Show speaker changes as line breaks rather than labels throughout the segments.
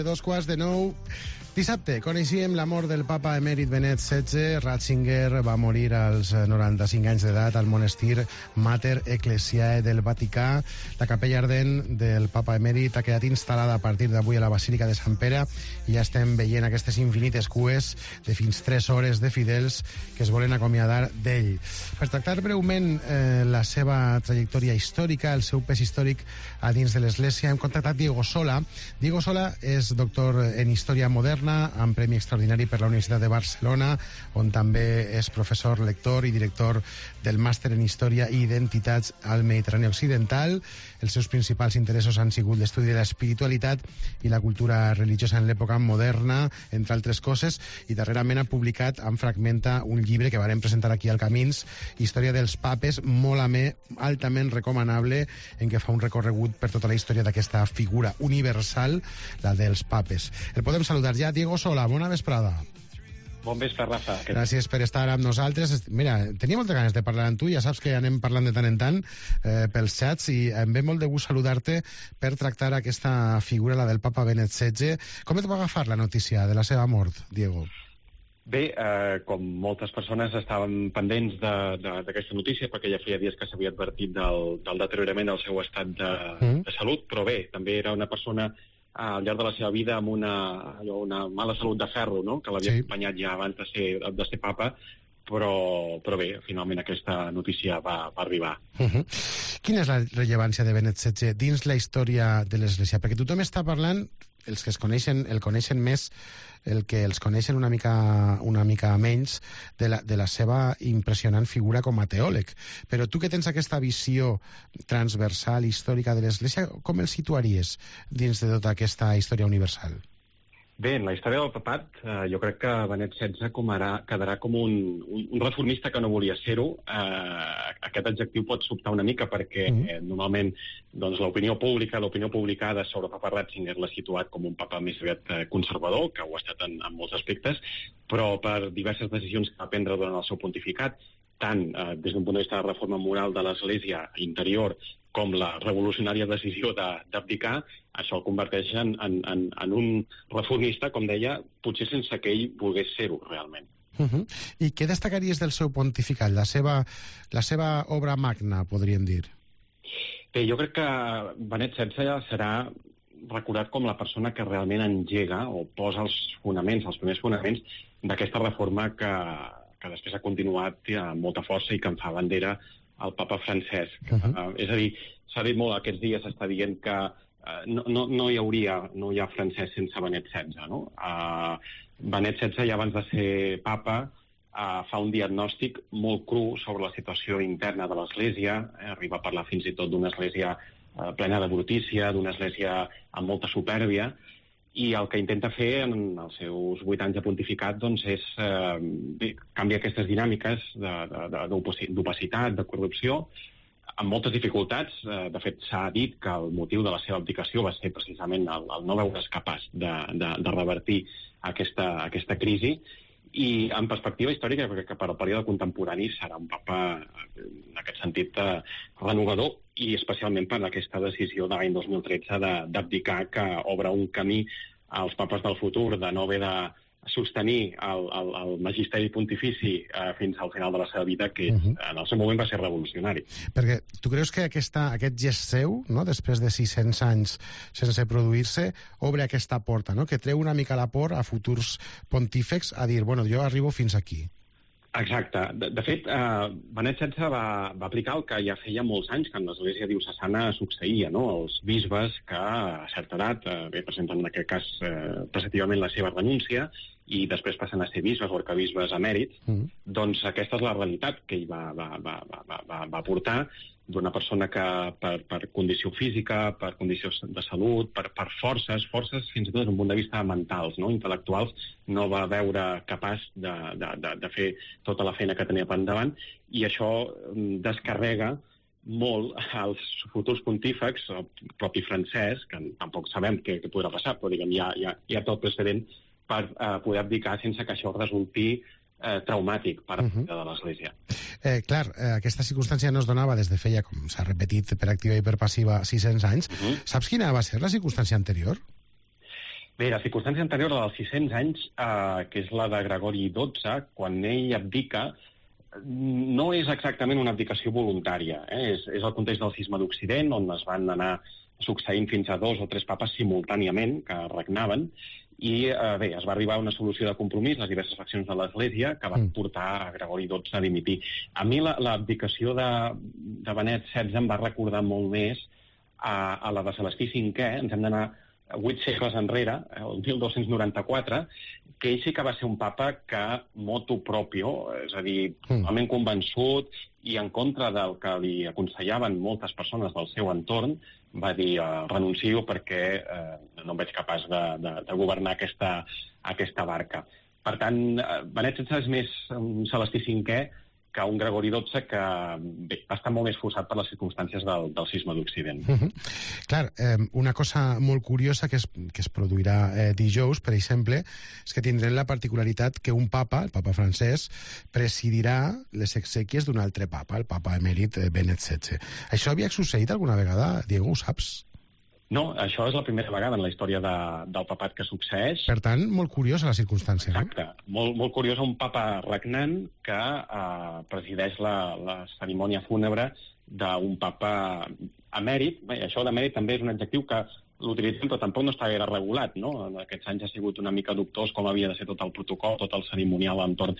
8:45. Dissabte coneixíem la mort del papa emèrit Benet XVI. Ratzinger va morir als 95 anys d'edat al monestir Mater Ecclesiae del Vaticà. La capella ardent del papa emèrit ha quedat instal·lada a partir d'avui a la Basílica de Sant Pere i ja estem veient aquestes infinites cues de fins 3 hores de fidels que es volen acomiadar d'ell. Per tractar breument la seva trajectòria històrica, el seu pes històric a dins de l'Església, hem contactat Diego Sola. Diego Sola és doctor en Història Moderna, amb Premi Extraordinari per la Universitat de Barcelona, on també és professor, lector i director del Màster en Història i Identitats al Mediterrani Occidental. Els seus principals interessos han sigut l'estudi de l'espiritualitat i la cultura religiosa en l'època moderna, entre altres coses, i darrerament ha publicat en Fragmenta un llibre que vàrem presentar aquí al Camins, Història dels Papes, molt amè, altament recomanable, en què fa un recorregut per tota la història d'aquesta figura universal, la dels papes. El podem saludar ja. Diego Sola, bona vesprada.
Bon vespre, Rafa.
Gràcies per estar amb nosaltres. Mira, tenia moltes ganes de parlar amb tu, ja saps que anem parlant de tant en tant pels xats, i em ve molt de gust saludar-te per tractar aquesta figura, la del papa Benet XVI. Com et va agafar la notícia de la seva mort, Diego?
Bé, com moltes persones estàvem pendents d'aquesta notícia, perquè ja feia dies que s'havia advertit del deteriorament del seu estat de salut, però bé, també era una persona al llarg de la seva vida amb una mala salut de ferro, no?, que l'havia acompanyat ja abans de ser papa, però bé, finalment aquesta notícia va arribar.
Quina és la rellevància de Benet XVI dins la història de l'Església? Perquè tothom està parlant, els que el coneixen més, el que els coneixen una mica menys, de la seva impressionant figura com a teòleg. Però tu que tens aquesta visió transversal, històrica de l'Església, com el situaries dins de tota aquesta història universal?
Bé, en la història del papat, jo crec que Benet XVI quedarà com un reformista que no volia ser-ho. Aquest adjectiu pot sobtar una mica perquè normalment doncs, l'opinió publicada sobre el papa Ratzinger l'ha situat com un papa més aviat conservador, que ho ha estat en molts aspectes, però per diverses decisions que va prendre durant el seu pontificat, tant des d'un punt de vista de reforma moral de l'Església interior com la revolucionària decisió d'abdicar, això el converteix en un reformista, com deia, potser sense que ell volgués ser-ho realment.
I què destacaries del seu pontificat, la seva obra magna, podríem dir?
Bé, jo crec que Benet XVI serà recordat com la persona que realment engega o posa els primers fonaments d'aquesta reforma que després ha continuat amb molta força i que en fa bandera el papa Francesc. És a dir, s'ha dit molt aquests dies, s'està dient que no hi ha Francesc sense Benet XVI, no? Benet XVI, ja abans de ser papa, fa un diagnòstic molt cru sobre la situació interna de l'Església, arriba a parlar fins i tot d'una església plena de brutícia, d'una església amb molta supèrbia, i el que intenta fer en els seus 8 anys de pontificat doncs, és canviar aquestes dinàmiques d'opacitat, de corrupció, amb moltes dificultats. De fet, s'ha dit que el motiu de la seva abdicació va ser precisament el no veure's capaç de revertir aquesta crisi. I en perspectiva històrica, crec que per al període contemporani serà un papa, en aquest sentit, renovador, i especialment per aquesta decisió de l'any 2013 d'abdicar, que obre un camí als papes del futur de no haver de sostenir el magisteri pontifici fins al final de la seva vida, que en el seu moment va ser revolucionari.
Perquè tu creus que aquest gest seu, no?, després de 600 anys sense produir-se, obre aquesta porta, no?, que treu una mica la por a futurs pontífex a dir, bueno, jo arribo fins aquí?
Exacte. De fet, Benet XVI va aplicar el que ja feia molts anys que en l'Església diocesana succeïa, no? Els bisbes que a certa edat presenten en aquest cas preceptivament la seva renúncia i després passen a ser bisbes o arquebisbes emèrits, doncs aquesta és la realitat que ell va portar, d'una persona que per condició física, per condicions de salut, per forces fins i tot des d'un punt de vista mentals, no?, intel·lectuals, no va veure capaç de fer tota la feina que tenia per endavant, i això descarrega molt als futurs pontífex, el propi Francesc, que tampoc sabem què podrà passar, però diguem, hi ha tot precedent per poder abdicar sense que això resulti traumàtic per a de l'Església.
Clar, aquesta circumstància no es donava des de feia, com s'ha repetit per activa i per passiva, 600 anys. Saps quina va ser la circumstància anterior?
Bé, la circumstància anterior, la dels 600 anys, que és la de Gregori XII, quan ell abdica, no és exactament una abdicació voluntària. És el context del cisma d'Occident, on es van anar succeint fins a 2 o 3 papes simultàniament que regnaven, i bé, es va arribar a una solució de compromís, les diverses faccions de l'Església, que van portar a Gregori XII a dimitir. A mi l'abdicació de Benet XVI em va recordar molt més a la de Celestí V. Ens hem d'anar 8 segles enrere, el 1294, que ell sí que va ser un papa que motu proprio, és a dir, totalment convençut i en contra del que li aconsellaven moltes persones del seu entorn, va dir renuncio perquè no em veig capaç de governar aquesta barca. Per tant, Benet XVI és més un Celestí V que un Gregori XII que bé, va estar molt més forçat per les circumstàncies del cisma d'Occident.
Clar, una cosa molt curiosa que es produirà dijous, per exemple, és que tindrem la particularitat que un papa, el papa francès, presidirà les exèquies d'un altre papa, el papa emèrit Benet XVI. Això havia succeït alguna vegada, Diego, ho saps?
No, això és la primera vegada en la història del papat que succeeix.
Per tant, molt curiosa la circumstància.
Exacte. No? Molt curiosa, un papa regnant que presideix la cerimònia fúnebre d'un papa emèrit. Bé, això d'emèrit també és un adjectiu que l'utilitzem, però tampoc no està gaire regulat, no? En aquests anys ha sigut una mica dubtós com havia de ser tot el protocol, tot el cerimonial entorn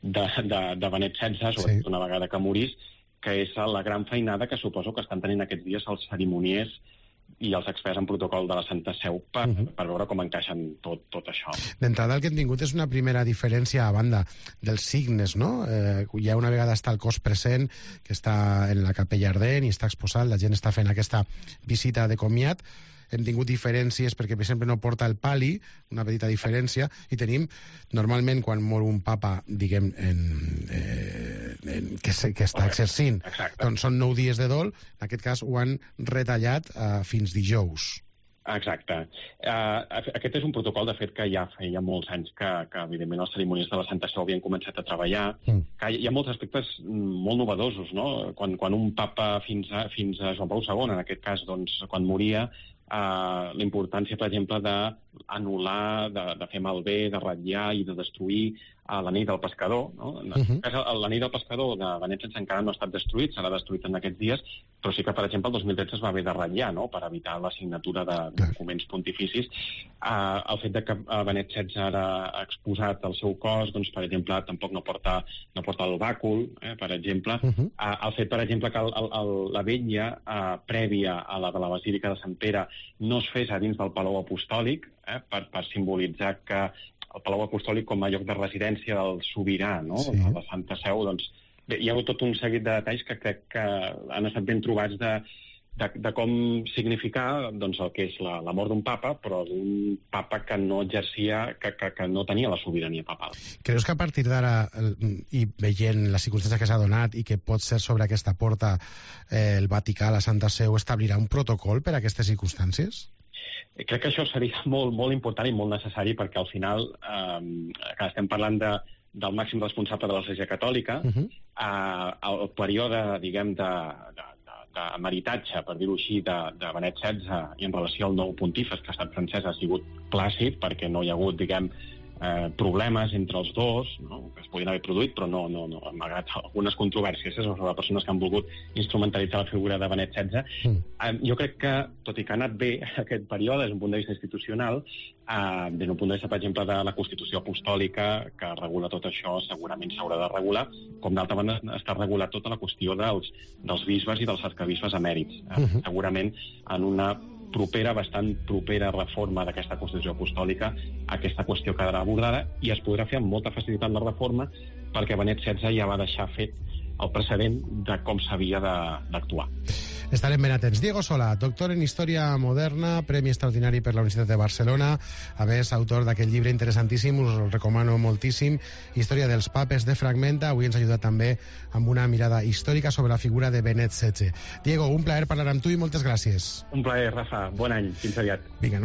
de Benet XVI, sobretot una vegada que morís, que és la gran feinada que suposo que estan tenint aquests dies els cerimoniers i els experts en protocol de la Santa Seu per veure com encaixen tot això.
D'entrada el que hem tingut és una primera diferència a banda dels signes, no? Ja una vegada està el cos present, que està en la capella ardent i està exposat, la gent està fent aquesta visita de comiat. Hem tingut diferències perquè, per exemple, no porta el pali, una petita diferència, i tenim, normalment, quan mor un papa, diguem, que està exercint, doncs són 9 dies de dol, en aquest cas ho han retallat fins dijous.
Exacte. Aquest és un protocol, de fet, que ja feia molts anys que evidentment, els cerimoniers de la Santa Seu havien començat a treballar. Que hi ha molts aspectes molt novedosos, no? Quan un papa fins a Joan Pau II, en aquest cas, doncs, quan moria, la importància, per exemple, d'anul·lar, de fer malbé, de ratllar i de destruir l'anell del pescador. No? En aquest cas, l'anell del pescador de Benet XVI encara no ha estat destruït, serà destruït en aquests dies, però sí que, per exemple, el 2013 es va haver de ratllar, no? Per evitar la signatura de documents pontificis. El fet de que Benet XVI ara ha exposat el seu cos, doncs, per exemple, tampoc no porta el bàcul, per exemple. El fet, per exemple, que la vetlla prèvia a la de la Basílica de Sant Pere no es fes a dins del Palau Apostòlic, per simbolitzar que el Palau Apostòlic com a lloc de residència del sobirà, no? De la Santa Seu, doncs, bé, hi ha hagut tot un seguit de detalls que crec que han estat ben trobats de com significar doncs, el que és la mort d'un papa, però d'un papa que no exercia, que no tenia la sobirania papal.
Creus que a partir d'ara, i veient les circumstàncies que s'ha donat i que pot ser sobre aquesta porta el Vaticà, la Santa Seu, establirà un protocol per a aquestes circumstàncies?
Crec que això seria molt, molt important i molt necessari perquè al final que estem parlant del màxim responsable de l'Església Catòlica, el període, diguem, d'emeritatge, per dir-ho així, de Benet XVI i en relació al nou pontífex, que ha estat francès, ha sigut plàcid perquè no hi ha hagut, diguem, problemes entre els dos, no? Que es podien haver produït, però no, malgrat algunes controvèrsies sobre persones que han volgut instrumentalitzar la figura de Benet XVI. Jo crec que, tot i que ha anat bé aquest període des d'un punt de vista institucional, des d'un punt de vista, per exemple, de la Constitució Apostòlica, que regula tot això, segurament s'haurà de regular, com d'altra banda està regulat tota la qüestió dels bisbes i dels arcabisbes emèrits. Segurament en una bastant propera reforma d'aquesta Constitució Apostòlica, aquesta qüestió quedarà abordada i es podrà fer amb molta facilitat la reforma perquè Benet XVI ja va deixar fet el precedent de com s'havia d'actuar.
Estarem ben atents. Diego Solà, doctor en Història Moderna, Premi Extraordinari per la Universitat de Barcelona, a més, autor d'aquest llibre interessantíssim, us el recomano moltíssim, Història dels papes de Fragmenta. Avui ens ha ajudat també amb una mirada històrica sobre la figura de Benet XVI. Diego, un plaer parlar amb tu i moltes gràcies.
Un plaer, Rafa. Bon any. Fins aviat.
Vinga,